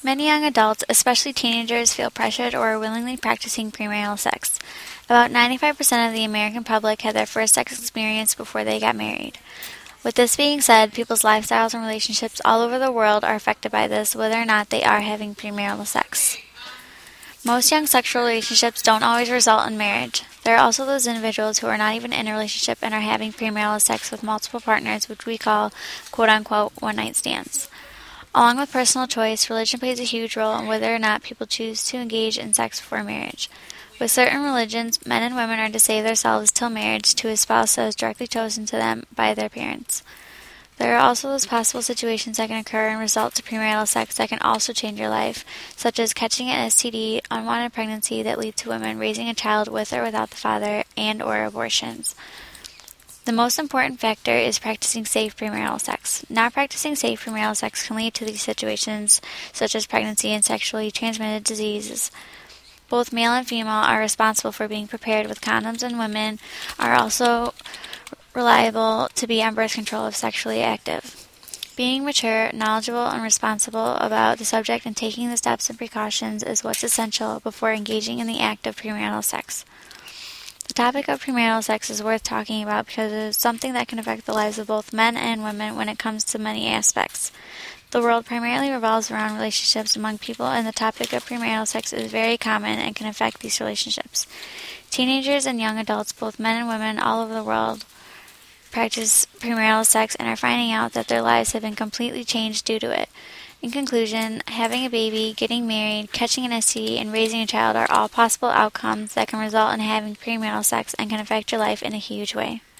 Many young adults, especially teenagers, feel pressured or are willingly practicing premarital sex. About 95% of the American public had their first sex experience before they got married. With this being said, people's lifestyles and relationships all over the world are affected by this, whether or not they are having premarital sex. Most young sexual relationships don't always result in marriage. There are also those individuals who are not even in a relationship and are having premarital sex with multiple partners, which we call quote-unquote one-night stands. Along with personal choice, religion plays a huge role in whether or not people choose to engage in sex before marriage. With certain religions, men and women are to save themselves till marriage to a spouse that is directly chosen to them by their parents. There are also those possible situations that can occur and result to premarital sex that can also change your life, such as catching an STD, unwanted pregnancy that lead to women raising a child with or without the father, and or abortions. The most important factor is practicing safe premarital sex. Not practicing safe premarital sex can lead to these situations, such as pregnancy and sexually transmitted diseases. Both male and female are responsible for being prepared with condoms, and women are also reliable to be on birth control if sexually active. Being mature, knowledgeable, and responsible about the subject and taking the steps and precautions is what's essential before engaging in the act of premarital sex. The topic of premarital sex is worth talking about because it is something that can affect the lives of both men and women when it comes to many aspects. The world primarily revolves around relationships among people, and the topic of premarital sex is very common and can affect these relationships. Teenagers and young adults, both men and women all over the world, practice premarital sex and are finding out that their lives have been completely changed due to it. In conclusion, having a baby, getting married, catching an STD, and raising a child are all possible outcomes that can result in having premarital sex and can affect your life in a huge way.